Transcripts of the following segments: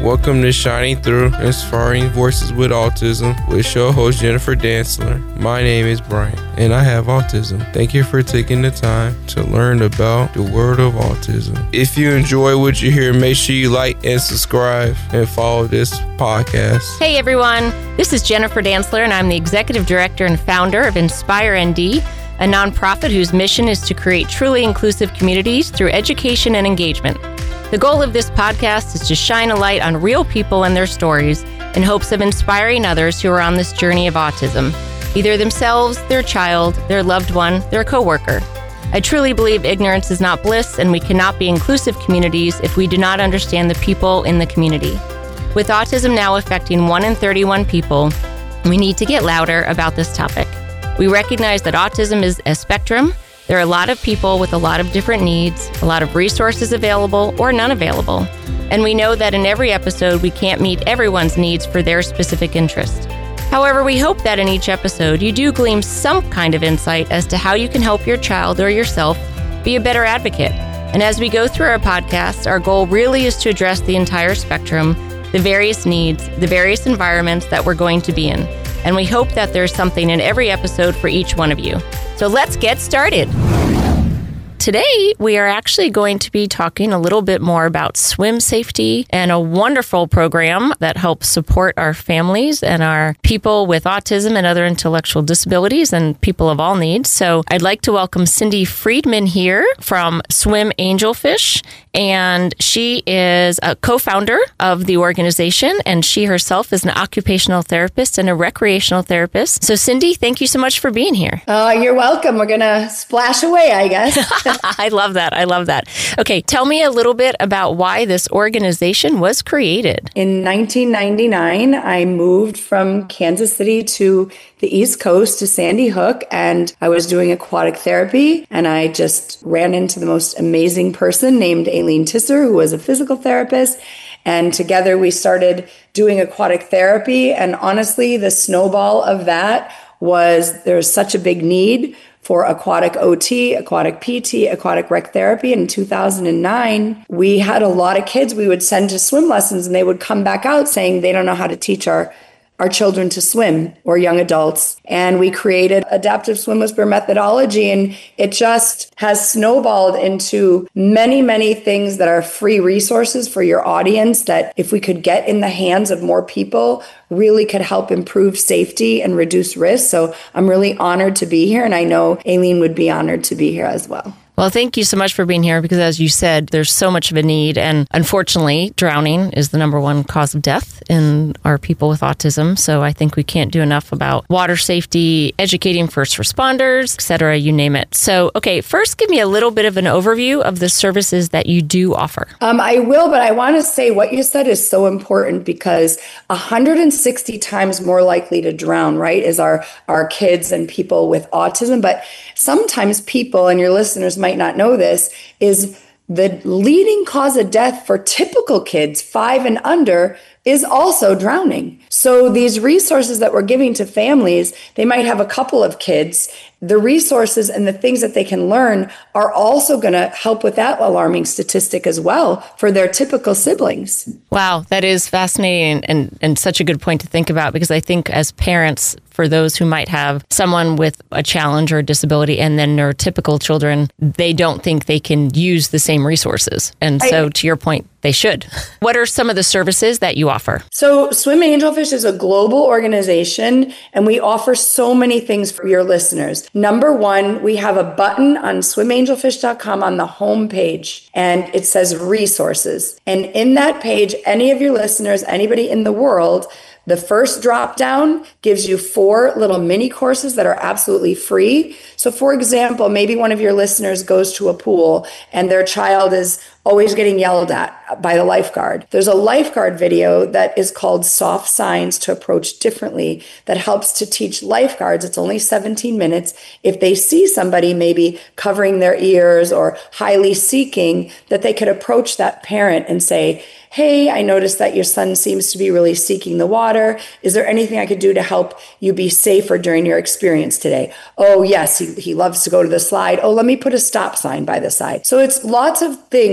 Welcome to Shining Through, Inspiring Voices with Autism with show host Jennifer Dantzler. My name is Brian, and I have autism. Thank you for taking the time to learn about the world of autism. If you enjoy what you hear, make sure you like and subscribe and follow this podcast. Hey everyone, this is Jennifer Dantzler, and I'm the Executive Director and founder of Inspire ND, a nonprofit whose mission is to create truly inclusive communities through education and engagement. The goal of this podcast is to shine a light on real people and their stories in hopes of inspiring others who are on this journey of autism, either themselves, their child, their loved one, their coworker. I truly believe ignorance is not bliss, and we cannot be inclusive communities if we do not understand the people in the community. With autism now affecting 1 in 31 people, we need to get louder about this topic. We recognize that autism is a spectrum. There are a lot of people with a lot of different needs, a lot of resources available or none available. And we know that in every episode, we can't meet everyone's needs for their specific interest. However, we hope that in each episode, you do glean some kind of insight as to how you can help your child or yourself be a better advocate. And as we go through our podcast, our goal really is to address the entire spectrum, the various needs, the various environments that we're going to be in. And we hope that there's something in every episode for each one of you. So let's get started. Today, we are actually going to be talking a little bit more about swim safety and a wonderful program that helps support our families and our people with autism and other intellectual disabilities and people of all needs. So I'd like to welcome Cindy Friedman here from Swim Angelfish, and she is a co-founder of the organization, and she herself is an occupational therapist and a recreational therapist. So Cindy, thank you so much for being here. You're welcome. We're going to splash away, I guess. I love that. I love that. Okay, tell me a little bit about why this organization was created. In 1999, I moved from Kansas City to the East Coast to Sandy Hook, and I was doing aquatic therapy, and I just ran into the most amazing person named Aileen Tisser, who was a physical therapist. And together we started doing aquatic therapy. And honestly, the snowball of that was there's such a big need for aquatic OT, aquatic PT, aquatic rec therapy. In 2009, we had a lot of kids we would send to swim lessons, and they would come back out saying they don't know how to teach our children to swim, or young adults. And we created adaptive swim whisper methodology, and it just has snowballed into many, many things that are free resources for your audience that if we could get in the hands of more people, really could help improve safety and reduce risk. So I'm really honored to be here, and I know Aileen would be honored to be here as well. Well, thank you so much for being here because, as you said, there's so much of a need. And unfortunately, drowning is the number one cause of death in our people with autism. So I think we can't do enough about water safety, educating first responders, et cetera, you name it. So, okay, first, give me a little bit of an overview of the services that you do offer. I will, but I want to say what you said is so important because 160 times more likely to drown, right, is our kids and people with autism. But sometimes people, and your listeners might not know this, is the leading cause of death for typical kids 5 and under is also drowning. So these resources that we're giving to families, they might have a couple of kids. The resources and the things that they can learn are also going to help with that alarming statistic as well for their typical siblings. Wow, that is fascinating and such a good point to think about, because I think as parents, for those who might have someone with a challenge or a disability and then neurotypical children, they don't think they can use the same resources. And so to your point, they should. What are some of the services that you offer? So Swim Angelfish is a global organization, and we offer so many things for your listeners. Number one, we have a button on swimangelfish.com on the home page, and it says resources. And in that page, any of your listeners, anybody in the world, the first drop down gives you 4 little mini courses that are absolutely free. So for example, maybe one of your listeners goes to a pool and their child is always getting yelled at by the lifeguard. There's a lifeguard video that is called Soft Signs to Approach Differently that helps to teach lifeguards. It's only 17 minutes. If they see somebody maybe covering their ears or highly seeking, that they could approach that parent and say, hey, I noticed that your son seems to be really seeking the water. Is there anything I could do to help you be safer during your experience today? Oh, yes, he loves to go to the slide. Oh, let me put a stop sign by the side. So it's lots of things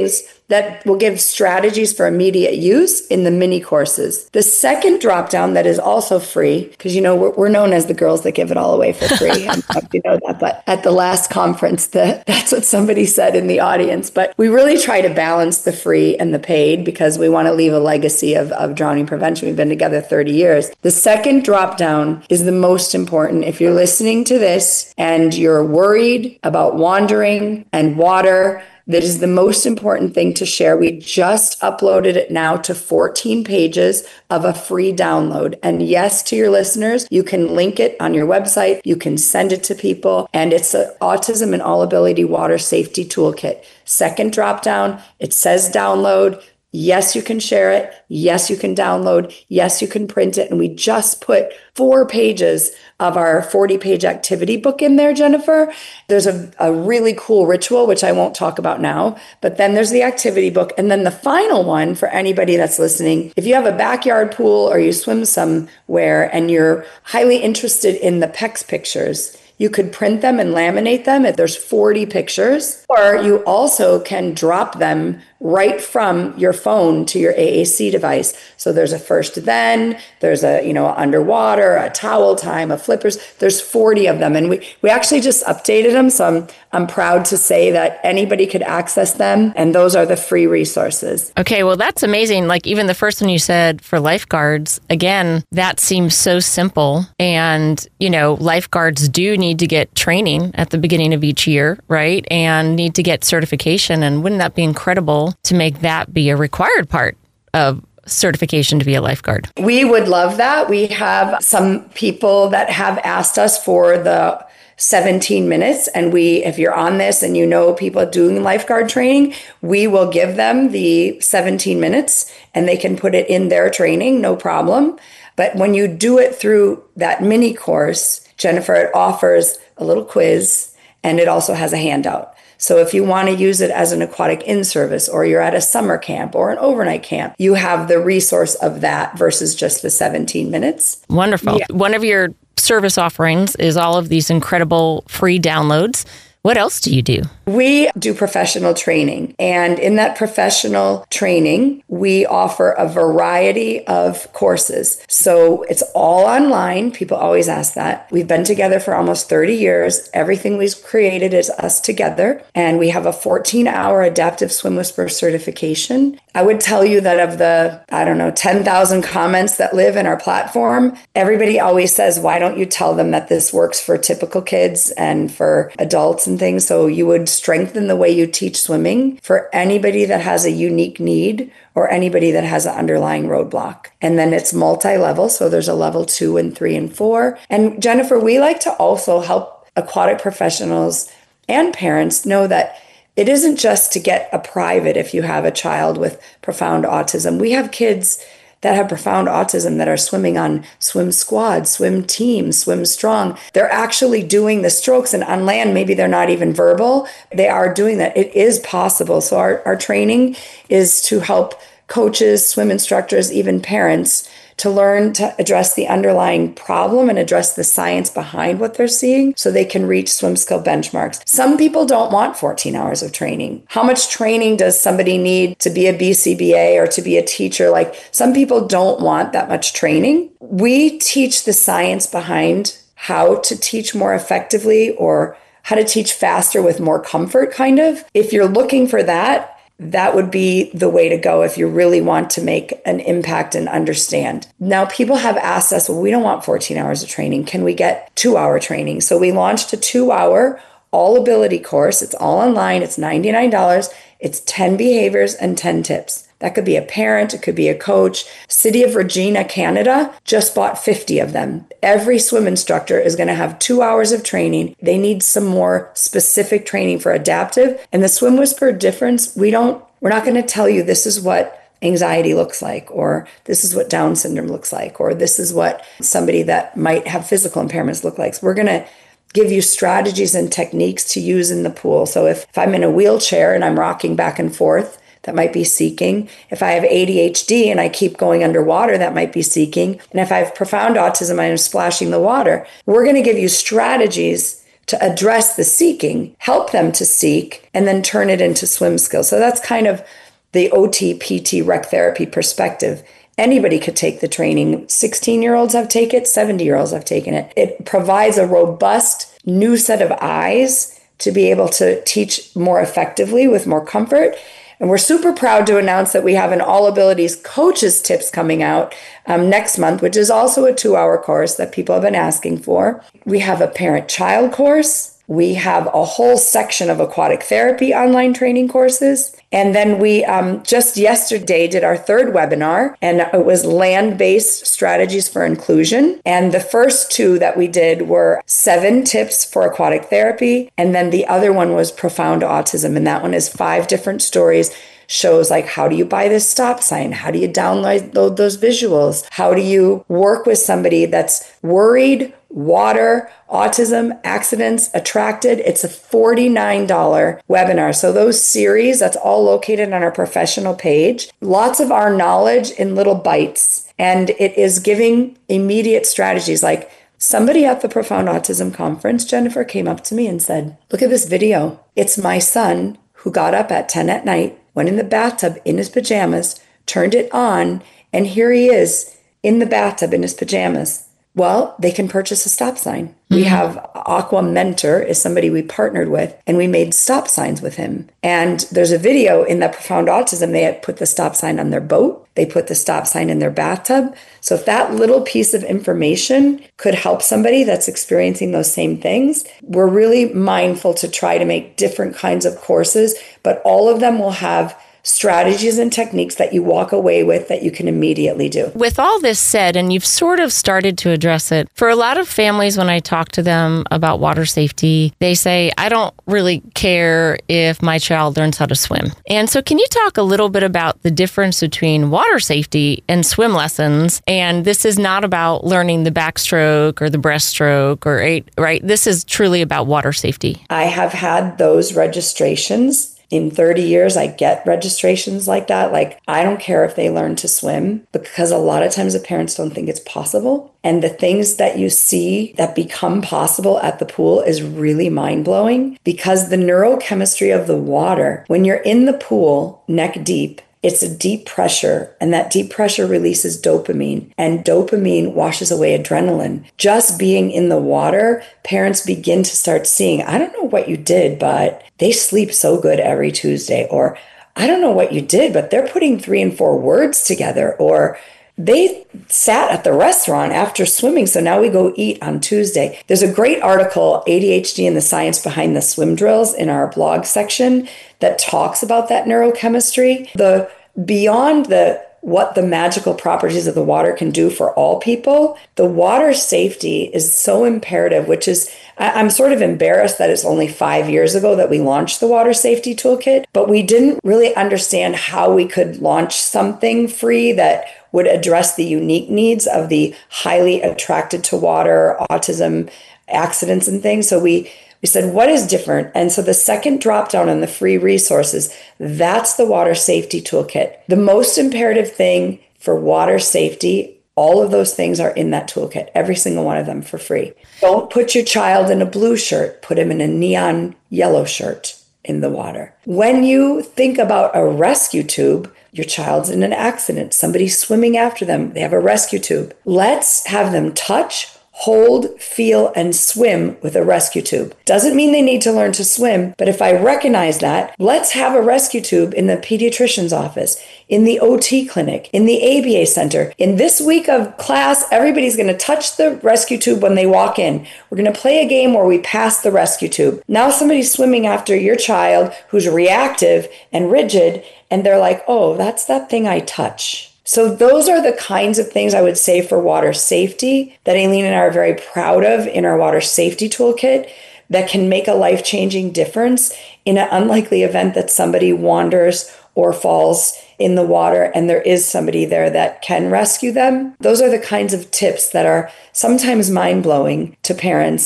that will give strategies for immediate use in the mini courses. The second drop down that is also free, because we're known as the girls that give it all away for free. I don't know if you know that, but at the last conference, that's what somebody said in the audience. But we really try to balance the free and the paid because we want to leave a legacy of drowning prevention. We've been together 30 years. The second drop down is the most important. If you're listening to this and you're worried about wandering and water, that is the most important thing to share. We just uploaded it now to 14 pages of a free download. And yes, to your listeners, you can link it on your website. You can send it to people. And it's an Autism and All Ability Water Safety Toolkit. Second drop down, it says download. Yes, you can share it. Yes, you can download. Yes, you can print it. And we just put 4 pages of our 40-page activity book in there, Jennifer. There's a really cool ritual, which I won't talk about now, but then there's the activity book. And then the final one for anybody that's listening, if you have a backyard pool or you swim somewhere and you're highly interested in the PECS pictures, you could print them and laminate them if there's 40 pictures, or you also can drop them right from your phone to your AAC device. So there's a first then, there's a, underwater, a towel time, a flippers, there's 40 of them. And we actually just updated them. So I'm proud to say that anybody could access them. And those are the free resources. Okay, well, that's amazing. Like even the first one you said for lifeguards, again, that seems so simple. And, lifeguards do need to get training at the beginning of each year, right? And need to get certification. And wouldn't that be incredible to make that be a required part of certification to be a lifeguard? We would love that. We have some people that have asked us for the 17 minutes. And if you're on this and people doing lifeguard training, we will give them the 17 minutes and they can put it in their training, no problem. But when you do it through that mini course, Jennifer, it offers a little quiz and it also has a handout. So if you want to use it as an aquatic in-service or you're at a summer camp or an overnight camp, you have the resource of that versus just the 17 minutes. Wonderful. Yeah. One of your service offerings is all of these incredible free downloads. What else do you do? We do professional training. And in that professional training, we offer a variety of courses. So it's all online. People always ask that. We've been together for almost 30 years. Everything we've created is us together. And we have a 14-hour adaptive swim whisperer certification. I would tell you that of the, 10,000 comments that live in our platform, everybody always says, why don't you tell them that this works for typical kids and for adults and things? So you would strengthen the way you teach swimming for anybody that has a unique need or anybody that has an underlying roadblock. And then it's multi-level. So there's a level 2 and 3 and 4. And Jennifer, we like to also help aquatic professionals and parents know that it isn't just to get a private if you have a child with profound autism. We have kids that have profound autism that are swimming on swim squad, swim team, swim strong. They're actually doing the strokes, and on land, maybe they're not even verbal. They are doing that. It is possible. So our training is to help coaches, swim instructors, even parents to learn to address the underlying problem and address the science behind what they're seeing so they can reach swim skill benchmarks. Some people don't want 14 hours of training. How much training does somebody need to be a BCBA or to be a teacher? Like, some people don't want that much training. We teach the science behind how to teach more effectively or how to teach faster with more comfort, kind of. If you're looking for that, that would be the way to go if you really want to make an impact and understand. Now, people have asked us, well, we don't want 14 hours of training. Can we get 2-hour training? So we launched a 2-hour all ability course. It's all online. It's $99. It's 10 behaviors and 10 tips. That could be a parent. It could be a coach. City of Regina, Canada, just bought 50 of them. Every swim instructor is going to have 2 hours of training. They need some more specific training for adaptive. And the Swim Whisperer difference, we're not going to tell you this is what anxiety looks like, or this is what Down syndrome looks like, or this is what somebody that might have physical impairments look like. So we're going to give you strategies and techniques to use in the pool. So if I'm in a wheelchair and I'm rocking back and forth, that might be seeking. If I have ADHD and I keep going underwater, that might be seeking. And if I have profound autism, I'm splashing the water. We're going to give you strategies to address the seeking, help them to seek, and then turn it into swim skills. So that's kind of the OT, PT, rec therapy perspective. Anybody could take the training. 16-year-olds have taken it, 70-year-olds have taken it. It provides a robust new set of eyes to be able to teach more effectively with more comfort. And we're super proud to announce that we have an All Abilities Coaches Tips coming out next month, which is also a 2-hour course that people have been asking for. We have a parent-child course. We have a whole section of aquatic therapy online training courses. And then we just yesterday did our 3rd webinar, and it was land-based strategies for inclusion. And the first 2 that we did were 7 tips for aquatic therapy. And then the other one was profound autism. And that one is 5 different stories. Shows like, how do you buy this stop sign? How do you download those visuals? How do you work with somebody that's worried, water, autism, accidents, attracted? It's a $49 webinar. So those series, that's all located on our professional page. Lots of our knowledge in little bites. And it is giving immediate strategies. Like somebody at the Profound Autism Conference, Jennifer, came up to me and said, look at this video. It's my son who got up at 10 at night, went in the bathtub in his pajamas, turned it on, and here he is in the bathtub in his pajamas. Well, they can purchase a stop sign. Mm-hmm. We have Aqua Mentor is somebody we partnered with, and we made stop signs with him. And there's a video in that Profound Autism. They had put the stop sign on their boat. They put the stop sign in their bathtub. So if that little piece of information could help somebody that's experiencing those same things, we're really mindful to try to make different kinds of courses, but all of them will have strategies and techniques that you walk away with that you can immediately do. With all this said, and you've sort of started to address it, for a lot of families, when I talk to them about water safety, they say, I don't really care if my child learns how to swim. And so can you talk a little bit about the difference between water safety and swim lessons? And this is not about learning the backstroke or the breaststroke right? This is truly about water safety. I have had those registrations. In 30 years, I get registrations like that. Like, I don't care if they learn to swim, because a lot of times the parents don't think it's possible. And the things that you see that become possible at the pool is really mind-blowing, because the neurochemistry of the water, when you're in the pool neck deep, it's a deep pressure, and that deep pressure releases dopamine, and dopamine washes away adrenaline. Just being in the water, parents begin to start seeing, I don't know what you did, but they sleep so good every Tuesday. Or I don't know what you did, but they're putting 3 and 4 words together. Or they sat at the restaurant after swimming, so now we go eat on Tuesday. There's a great article, ADHD and the Science Behind the Swim Drills, in our blog section that talks about that neurochemistry. Beyond what the magical properties of the water can do for all people, the water safety is so imperative, which is, I'm sort of embarrassed that it's only 5 years ago that we launched the Water Safety Toolkit, but we didn't really understand how we could launch something free that would address the unique needs of the highly attracted to water, autism, accidents and things. So we said, what is different? And so the second drop down on the free resources, that's the Water Safety Toolkit. The most imperative thing for water safety, all of those things are in that toolkit, every single one of them for free. Don't put your child in a blue shirt, put him in a neon yellow shirt in the water. When you think about a rescue tube, your child's in an accident, somebody's swimming after them, they have a rescue tube. Let's have them touch, hold, feel, and swim with a rescue tube. Doesn't mean they need to learn to swim, but if I recognize that, let's have a rescue tube in the pediatrician's office, in the OT clinic, in the ABA center. In this week of class, everybody's going to touch the rescue tube when they walk in. We're going to play a game where we pass the rescue tube. Now somebody's swimming after your child who's reactive and rigid, and they're like, oh, that's that thing I touch. So those are the kinds of things I would say for water safety that Aileen and I are very proud of in our Water Safety Toolkit that can make a life-changing difference in an unlikely event that somebody wanders or falls in the water and there is somebody there that can rescue them. Those are the kinds of tips that are sometimes mind-blowing to parents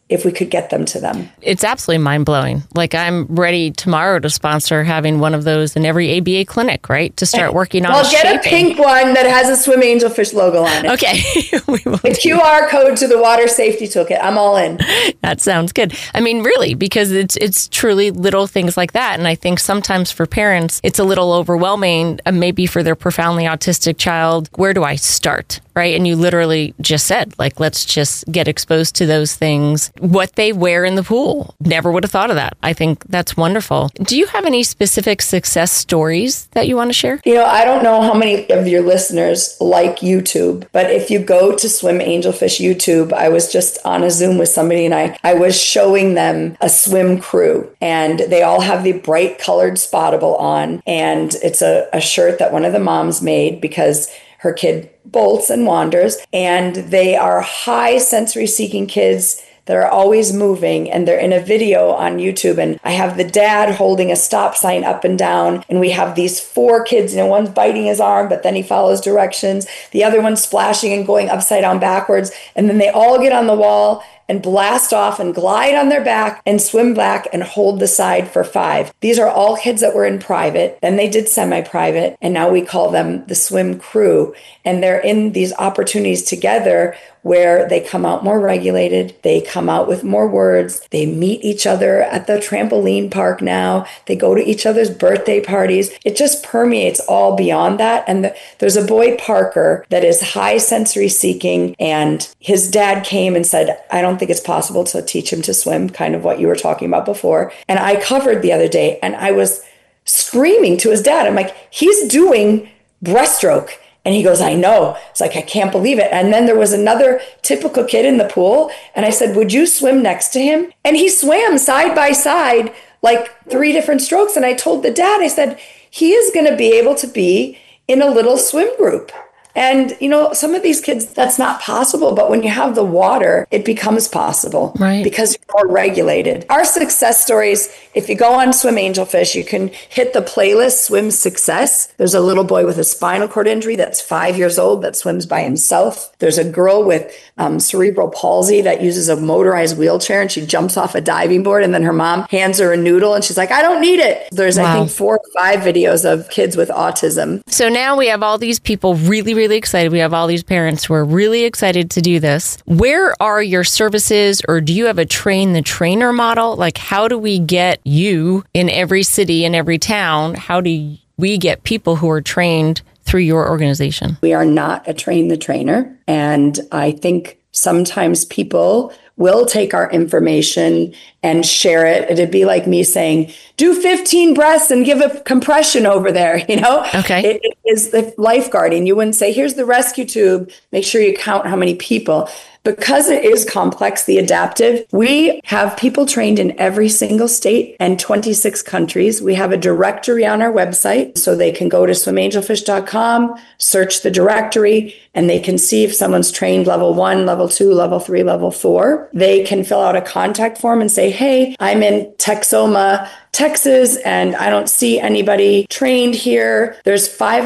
if we could get them to them. It's absolutely mind-blowing. Like, I'm ready tomorrow to sponsor having one of those in every ABA clinic, right? To start working on Well, get a pink one that has a Swim Angelfish logo on it. Okay. The QR code to the water safety toolkit. I'm all in. That sounds good. I mean, really, because it's truly little things like that. And I think sometimes for parents, it's a little overwhelming, maybe for their profoundly autistic child. Where do I start? Right. And you literally just said, like, let's just get exposed to those things. What they wear in the pool. Never would have thought of that. I think that's wonderful. Do you have any specific success stories that you want to share? I don't know how many of your listeners like YouTube, but if you go to Swim Angelfish YouTube, I was just on a Zoom with somebody and I was showing them a swim crew, and they all have the bright colored Spottable on. And it's a shirt that one of the moms made because her kid bolts and wanders, and they are high sensory seeking kids that are always moving, and they're in a video on YouTube. And I have the dad holding a stop sign up and down, and we have these 4 kids, one's biting his arm, but then he follows directions. The other one's splashing and going upside down backwards. And then they all get on the wall and blast off and glide on their back and swim back and hold the side for 5. These are all kids that were in private. Then they did semi-private, and now we call them the swim crew. And they're in these opportunities together where they come out more regulated, they come out with more words, they meet each other at the trampoline park now, they go to each other's birthday parties. It just permeates all beyond that. And there's a boy, Parker, that is high sensory seeking, and his dad came and said, I don't think it's possible to teach him to swim, kind of what you were talking about before. And I covered the other day, and I was screaming to his dad. I'm like, he's doing breaststroke. And he goes, I know. It's like, I can't believe it. And then there was another typical kid in the pool. And I said, would you swim next to him? And he swam side by side, like 3 different strokes. And I told the dad, I said, he is going to be able to be in a little swim group. And, some of these kids, that's not possible. But when you have the water, it becomes possible, right? Because you're more regulated. Our success stories, if you go on Swim Angelfish, you can hit the playlist Swim Success. There's a little boy with a spinal cord injury that's 5 years old that swims by himself. There's a girl with cerebral palsy that uses a motorized wheelchair, and she jumps off a diving board, and then her mom hands her a noodle and she's like, I don't need it. There's, wow, I think 4 or 5 videos of kids with autism. So now we have all these people really excited. We have all these parents who are really excited to do this. Where are your services, or do you have a train the trainer model? Like, how do we get you in every city, in every town? How do we get people who are trained through your organization? We are not a train the trainer. And I think sometimes people will take our information and share it. It'd be like me saying, do 15 breaths and give a compression over there, Okay. It is the lifeguarding. You wouldn't say, here's the rescue tube. Make sure you count how many people. Because it is complex, the adaptive, we have people trained in every single state and 26 countries. We have a directory on our website, so they can go to swimangelfish.com, search the directory, and they can see if someone's trained level 1, level 2, level 3, level 4. They can fill out a contact form and say, hey, I'm in Texoma, Texas, and I don't see anybody trained here. There's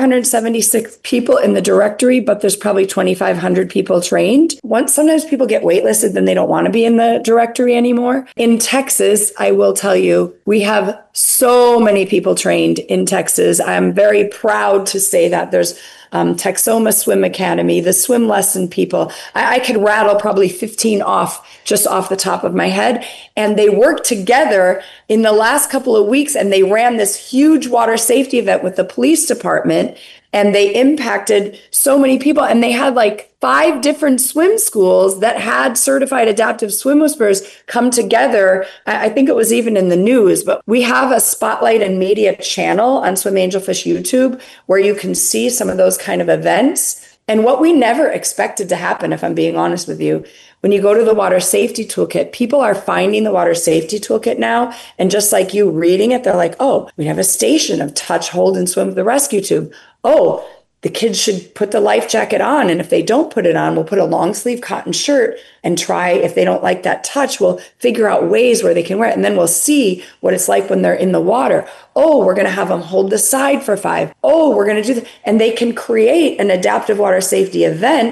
576 people in the directory, but there's probably 2,500 people trained. Sometimes people get waitlisted, then they don't want to be in the directory anymore. In Texas, I will tell you, we have so many people trained in Texas. I'm very proud to say that. There's Texoma Swim Academy, the swim lesson people. I could rattle probably 15 just off the top of my head. And they worked together in the last couple of weeks, and they ran this huge water safety event with the police department. And they impacted so many people. And they had like 5 different swim schools that had certified adaptive swim whisperers come together. I think it was even in the news, but we have a spotlight and media channel on Swim Angelfish YouTube where you can see some of those kind of events. And what we never expected to happen, if I'm being honest with you, when you go to the water safety toolkit, people are finding the water safety toolkit now. And just like you reading it, they're like, oh, we have a station of touch, hold, and swim with the rescue tube. Oh, the kids should put the life jacket on. And if they don't put it on, we'll put a long sleeve cotton shirt and try, if they don't like that touch, we'll figure out ways where they can wear it. And then we'll see what it's like when they're in the water. Oh, we're going to have them hold the side for 5. Oh, we're going to do that. And they can create an adaptive water safety event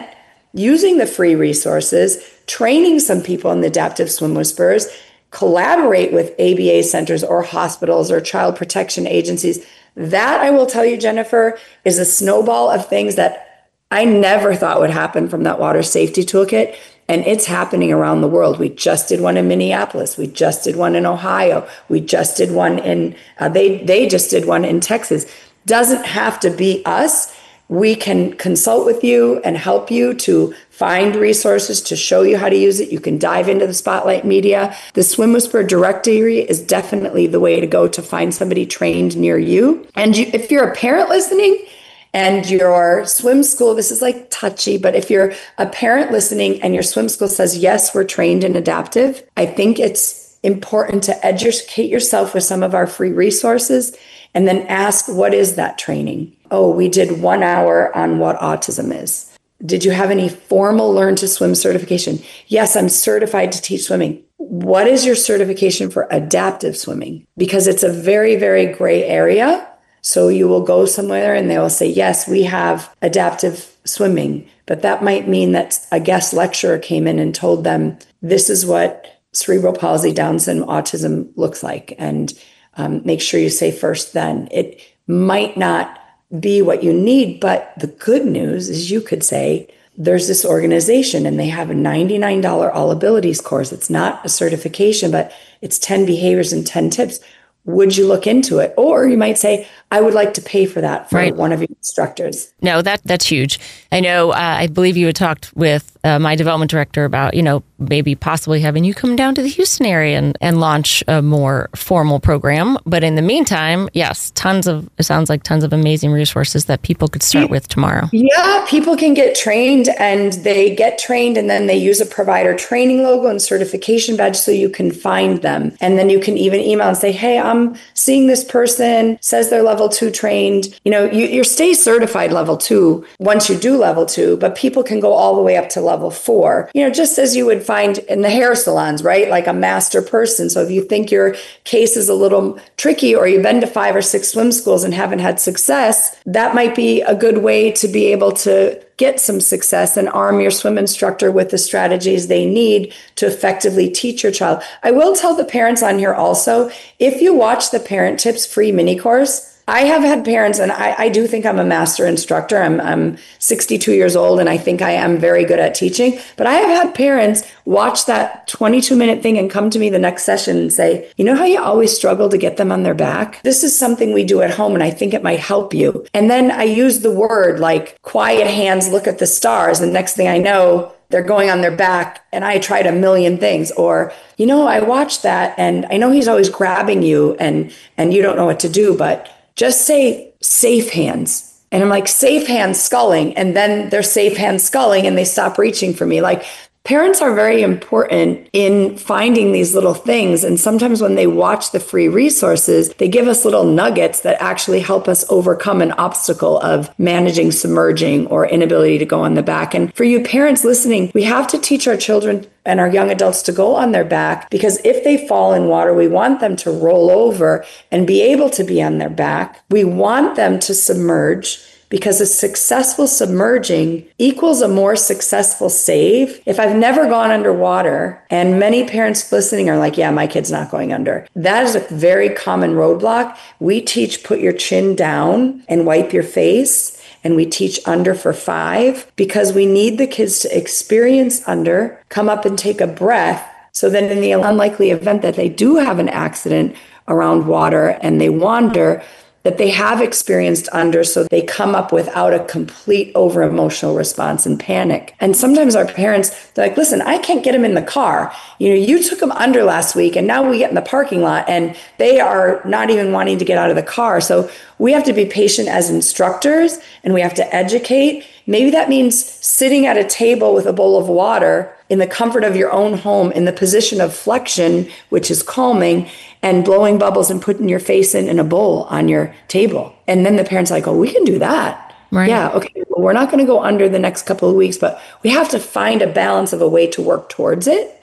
using the free resources, training some people in the Adaptive Swim Whisperers, collaborate with ABA centers or hospitals or child protection agencies. That, I will tell you, Jennifer, is a snowball of things that I never thought would happen from that water safety toolkit. And it's happening around the world. We just did one in Minneapolis. We just did one in Ohio. We just did one in, they just did one in Texas. Doesn't have to be us. We can consult with you and help you to find resources to show you how to use it. You can dive into the Spotlight Media. The Swim Whisperer directory is definitely the way to go to find somebody trained near you. And if you're a parent listening and your swim school, this is like touchy, but if you're a parent listening and your swim school says, yes, we're trained in adaptive, I think it's important to educate yourself with some of our free resources and then ask, what is that training? Oh, we did 1 hour on what autism is. Did you have any formal Learn to Swim certification? Yes, I'm certified to teach swimming. What is your certification for adaptive swimming? Because it's a very, very gray area. So you will go somewhere and they will say, yes, we have adaptive swimming. But that might mean that a guest lecturer came in and told them, this is what cerebral palsy, Down syndrome, autism looks like. And make sure you say first then. It might not be what you need, but the good news is you could say, there's this organization and they have a $99 All Abilities course. It's not a certification, but it's 10 behaviors and 10 tips. Would you look into it? Or you might say, I would like to pay for that for one of your instructors. No, that's huge. I know, I believe you had talked with my development director about, maybe possibly having you come down to the Houston area and launch a more formal program. But in the meantime, yes, it sounds like tons of amazing resources that people could start with tomorrow. Yeah, people can get trained and they get trained and then they use a provider training logo and certification badge so you can find them. And then you can even email and say, hey, I'm seeing this person, says they're level 2 trained. You stay certified level 2 once you do level 2, but people can go all the way up to level 4, just as you would find in the hair salons, right? Like a master person. So if you think your case is a little tricky or you've been to 5 or 6 swim schools and haven't had success, that might be a good way to be able to get some success and arm your swim instructor with the strategies they need to effectively teach your child. I will tell the parents on here also, if you watch the Parent Tips free mini course, I have had parents, and I do think I'm a master instructor. I'm 62 years old, and I think I am very good at teaching. But I have had parents watch that 22-minute thing and come to me the next session and say, you know how you always struggle to get them on their back? This is something we do at home, and I think it might help you. And then I use the word like quiet hands, look at the stars. And next thing I know, they're going on their back and I tried a million things. Or, I watched that and I know he's always grabbing you and you don't know what to do, but just say safe hands. And I'm like, safe hands sculling. And then they're safe hands sculling and they stop reaching for me. Like, parents are very important in finding these little things. And sometimes when they watch the free resources, they give us little nuggets that actually help us overcome an obstacle of managing submerging or inability to go on the back. And for you parents listening, we have to teach our children and our young adults to go on their back, because if they fall in water, we want them to roll over and be able to be on their back. We want them to submerge, because a successful submerging equals a more successful save. If I've never gone underwater, and many parents listening are like, yeah, my kid's not going under. That is a very common roadblock. We teach put your chin down and wipe your face. And we teach under for 5 because we need the kids to experience under, come up and take a breath. So then in the unlikely event that they do have an accident around water and they wander, that they have experienced under, so they come up without a complete over emotional response and panic. And sometimes our parents, they're like, listen, I can't get them in the car. You took them under last week and now we get in the parking lot and they are not even wanting to get out of the car. So we have to be patient as instructors and we have to educate. Maybe that means sitting at a table with a bowl of water in the comfort of your own home in the position of flexion, which is calming, and blowing bubbles and putting your face in a bowl on your table. And then the parents are like, oh, we can do that. Right. Yeah, okay, well, we're not going to go under the next couple of weeks, but we have to find a balance of a way to work towards it.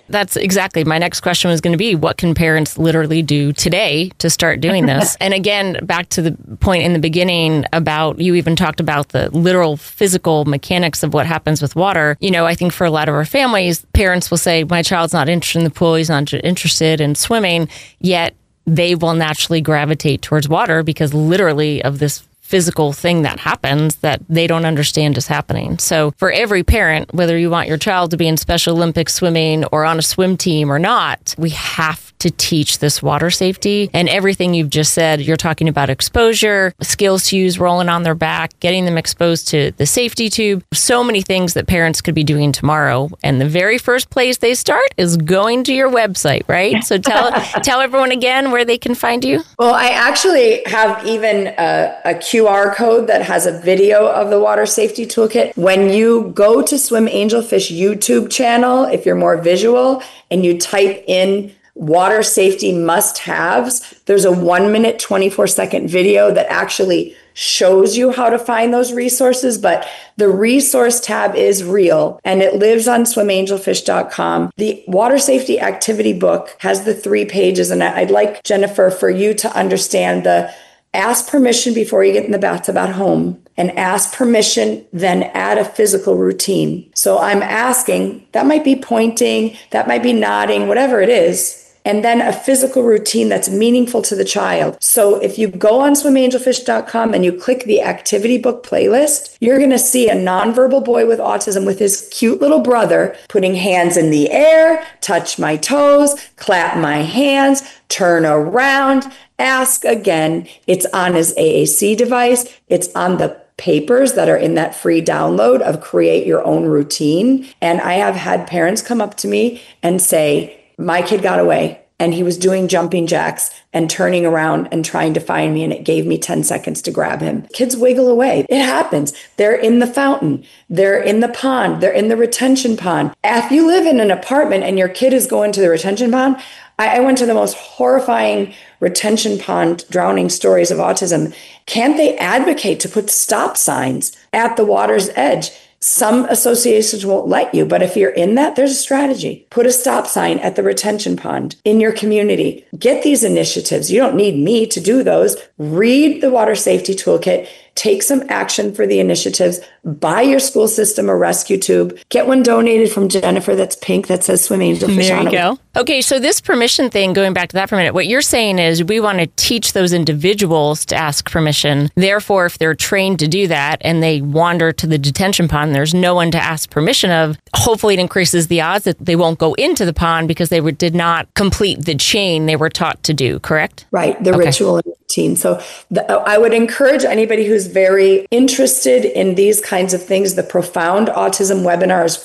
That's exactly. My next question was going to be, what can parents literally do today to start doing this? And again, back to the point in the beginning about, you even talked about the literal physical mechanics of what happens with water. I think for a lot of our families, parents will say, my child's not interested in the pool, he's not interested in swimming, yet they will naturally gravitate towards water because literally of this physical thing that happens that they don't understand is happening. So for every parent, whether you want your child to be in Special Olympics swimming or on a swim team or not, we have to teach this water safety. And everything you've just said, you're talking about exposure, skills to use rolling on their back, getting them exposed to the safety tube, so many things that parents could be doing tomorrow. And the very first place they start is going to your website, right? So tell everyone again where they can find you. Well, I actually have even a QR code that has a video of the water safety toolkit. When you go to Swim Angelfish YouTube channel, if you're more visual, and you type in water safety must-haves, there's a 1 minute, 24-second video that actually shows you how to find those resources. But the resource tab is real and it lives on swimangelfish.com. The water safety activity book has the 3 pages. And I'd like, Jennifer, for you to understand the ask permission before you get in the bathtub at home, and ask permission, then add a physical routine. So I'm asking, that might be pointing, that might be nodding, whatever it is, and then a physical routine that's meaningful to the child. So if you go on swimangelfish.com and you click the activity book playlist, you're going to see a nonverbal boy with autism with his cute little brother putting hands in the air, touch my toes, clap my hands, turn around, ask again. It's on his AAC device. It's on the papers that are in that free download of Create Your Own Routine. And I have had parents come up to me and say, my kid got away and he was doing jumping jacks and turning around and trying to find me, and it gave me 10 seconds to grab him. Kids wiggle away. It happens. They're in the fountain. They're in the pond. They're in the retention pond. If you live in an apartment and your kid is going to the retention pond, I went to the most horrifying retention pond drowning stories of autism. Can't they advocate to put stop signs at the water's edge? Some associations won't let you, but if you're in that, there's a strategy. Put a stop sign at the retention pond in your community. Get these initiatives. You don't need me to do those. Read the water safety toolkit. Take some action for the initiatives. Buy your school system a rescue tube. Get one donated from Jennifer that's pink that says Swim Angelfish on it. There you go. Okay, so this permission thing, going back to that for a minute, what you're saying is we want to teach those individuals to ask permission. Therefore, if they're trained to do that and they wander to the detention pond, there's no one to ask permission of, hopefully it increases the odds that they won't go into the pond because they did not complete the chain they were taught to do, correct? Right, the ritual and routine. So I would encourage anybody who's very interested in these kinds of things. The Profound Autism webinar is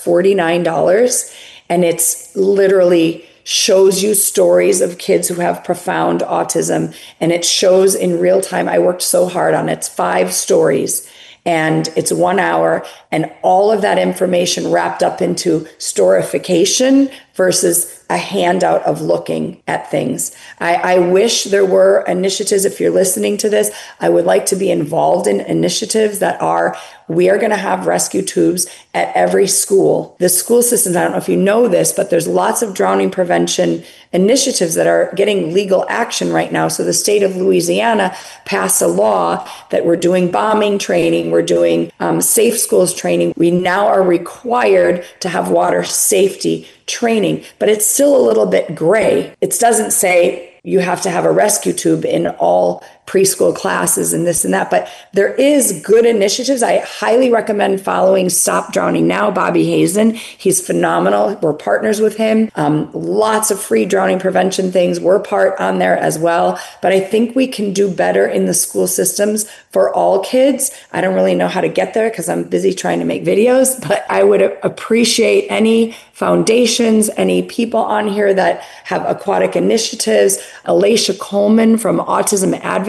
$49, and it's literally shows you stories of kids who have profound autism, and it shows in real time. I worked so hard on it. It's 5 stories. And it's 1 hour, and all of that information wrapped up into storification versus a handout of looking at things. I wish there were initiatives. If you're listening to this, I would like to be involved in initiatives that are, we are going to have rescue tubes at every school. The school systems, I don't know if you know this, but there's lots of drowning prevention initiatives that are getting legal action right now. So the state of Louisiana passed a law that we're doing bombing training, we're doing safe schools training. We now are required to have water safety training, but it's still a little bit gray. It doesn't say you have to have a rescue tube in all preschool classes and this and that, but there is good initiatives. I highly recommend following Stop Drowning Now, Bobby Hazen. He's phenomenal. We're partners with him. Lots of free drowning prevention things. We're part on there as well, but I think we can do better in the school systems for all kids. I don't really know how to get there because I'm busy trying to make videos, but I would appreciate any foundations, any people on here that have aquatic initiatives. Alicia Coleman from Autism Advocacy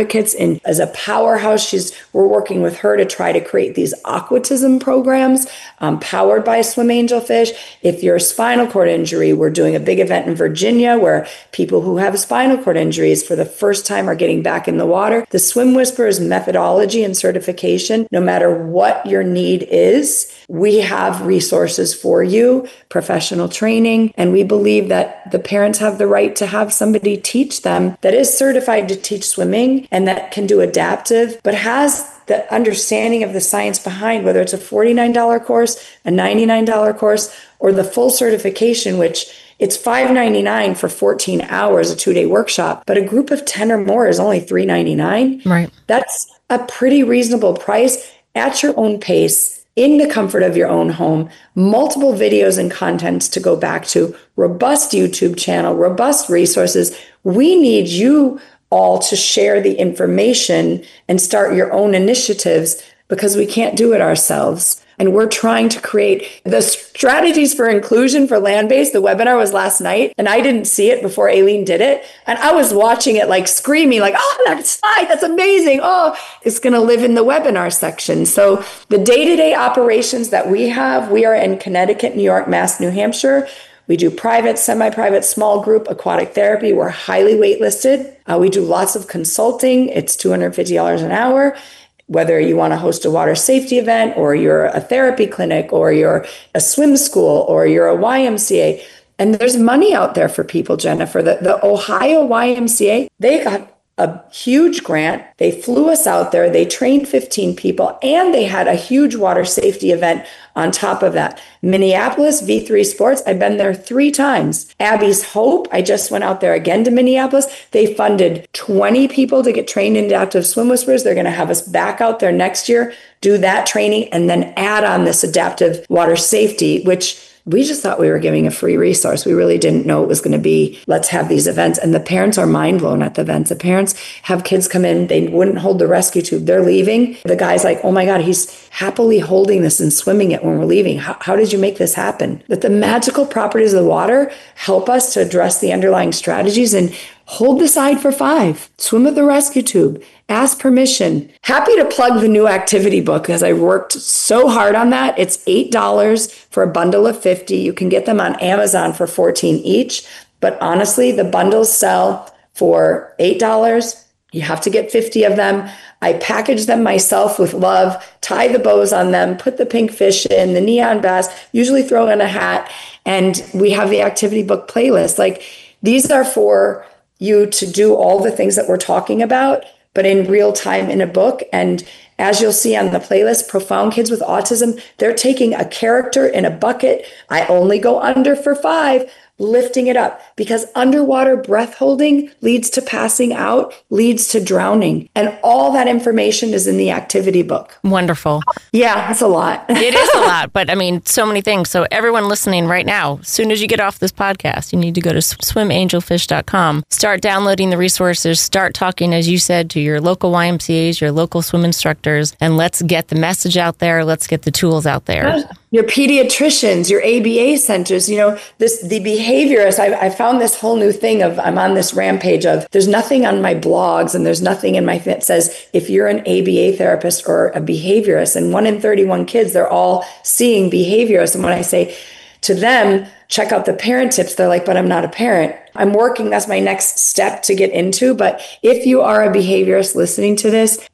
advocates and as a powerhouse. We're working with her to try to create these aquatism programs powered by Swim Angelfish. If you're a spinal cord injury, we're doing a big event in Virginia where people who have spinal cord injuries for the first time are getting back in the water. The Swim Whisperers methodology and certification, no matter what your need is, we have resources for you, professional training, and we believe that the parents have the right to have somebody teach them that is certified to teach swimming and that can do adaptive, but has the understanding of the science behind, whether it's a $49 course, a $99 course, or the full certification, which it's $5.99 for 14 hours, a 2-day workshop, but a group of 10 or more is only $3.99. Right. That's a pretty reasonable price at your own pace, in the comfort of your own home, multiple videos and contents to go back to, robust YouTube channel, robust resources. We need you all to share the information and start your own initiatives because we can't do it ourselves. And we're trying to create the strategies for inclusion for land-based. The webinar was last night and I didn't see it before Aileen did it. And I was watching it like screaming like, oh, that slide, that's amazing. Oh, it's going to live in the webinar section. So the day-to-day operations that we have, we are in Connecticut, New York, Mass, New Hampshire. We do private, semi-private, small group aquatic therapy. We're highly waitlisted. We do lots of consulting. It's $250 an hour. Whether you want to host a water safety event or you're a therapy clinic or you're a swim school or you're a YMCA. And there's money out there for people, Jennifer. The Ohio YMCA, they got a huge grant. They flew us out there. They trained 15 people and they had a huge water safety event on top of that. Minneapolis, V3 Sports, I've been there 3 times. Abby's Hope, I just went out there again to Minneapolis. They funded 20 people to get trained in adaptive swim whisperers. They're going to have us back out there next year, do that training, and then add on this adaptive water safety, which we just thought we were giving a free resource. We really didn't know it was going to be, let's have these events. And the parents are mind blown at the events. The parents have kids come in, they wouldn't hold the rescue tube. They're leaving. The guy's like, oh my God, he's happily holding this and swimming it when we're leaving. How did you make this happen? That the magical properties of the water help us to address the underlying strategies and hold the side for 5. Swim with the rescue tube. Ask permission. Happy to plug the new activity book because I worked so hard on that. It's $8 for a bundle of 50. You can get them on Amazon for $14 each. But honestly, the bundles sell for $8. You have to get 50 of them. I package them myself with love, tie the bows on them, put the pink fish in, the neon bass, usually throw in a hat. And we have the activity book playlist. Like, these are for you to do all the things that we're talking about, but in real time in a book. And as you'll see on the playlist, Profound Kids with Autism, they're taking a character in a bucket. I only go under for 5, lifting it up because underwater breath holding leads to passing out, leads to drowning. And all that information is in the activity book. Wonderful. Yeah, it's a lot. It is a lot, but I mean, so many things. So everyone listening right now, as soon as you get off this podcast, you need to go to swimangelfish.com, start downloading the resources, start talking, as you said, to your local YMCAs, your local swim instructors, and let's get the message out there. Let's get the tools out there. Your pediatricians, your ABA centers, the behaviorists. I found this whole new thing of, I'm on this rampage of, there's nothing on my blogs and there's nothing in my that says if you're an ABA therapist or a behaviorist, and 1 in 31 kids, they're all seeing behaviorists. And when I say to them, check out the parent tips, they're like, but I'm not a parent. I'm working. That's my next step to get into. But if you are a behaviorist listening to this,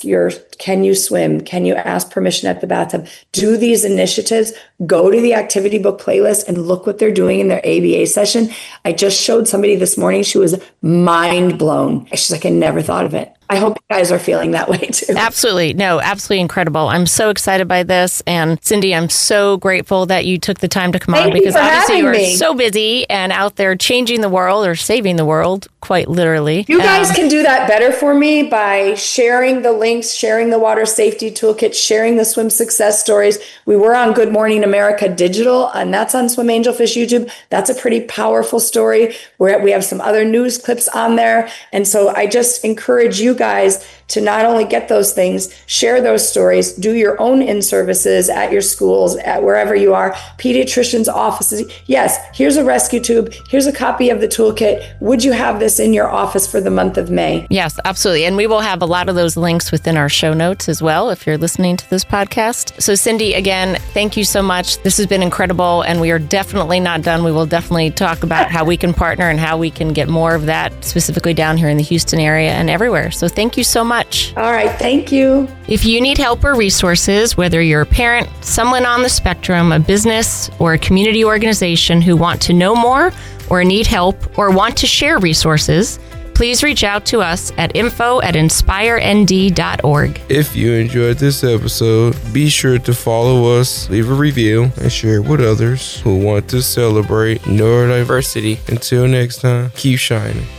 can you swim? Can you ask permission at the bathtub? Do these initiatives, go to the activity book playlist and look what they're doing in their ABA session. I just showed somebody this morning. She was mind blown. She's like, I never thought of it. I hope you guys are feeling that way too. Absolutely. No, absolutely incredible. I'm so excited by this. And Cindy, I'm so grateful that you took the time to come on because obviously you are so busy and out there changing the world or saving the world, quite literally. You guys can do that better for me by sharing the links, sharing the water safety toolkit, sharing the swim success stories. We were on Good Morning America Digital, and that's on Swim Angelfish YouTube. That's a pretty powerful story. We have some other news clips on there. And so I just encourage you guys to not only get those things, share those stories, do your own in-services at your schools, at wherever you are, pediatricians' offices. yes, here's a rescue tube. Here's a copy of the toolkit. Would you have this in your office for the month of May? Yes, absolutely. And we will have a lot of those links within our show notes as well if you're listening to this podcast. So Cindy, again, thank you so much. This has been incredible, and we are definitely not done. We will definitely talk about how we can partner and how we can get more of that specifically down here in the Houston area and everywhere. So thank you so much. All right, thank you. If you need help or resources, whether you're a parent, someone on the spectrum, a business, or a community organization who want to know more or need help or want to share resources, please reach out to us at info@inspirend.org. If you enjoyed this episode, be sure to follow us, leave a review, and share it with others who want to celebrate neurodiversity. Until next time, keep shining.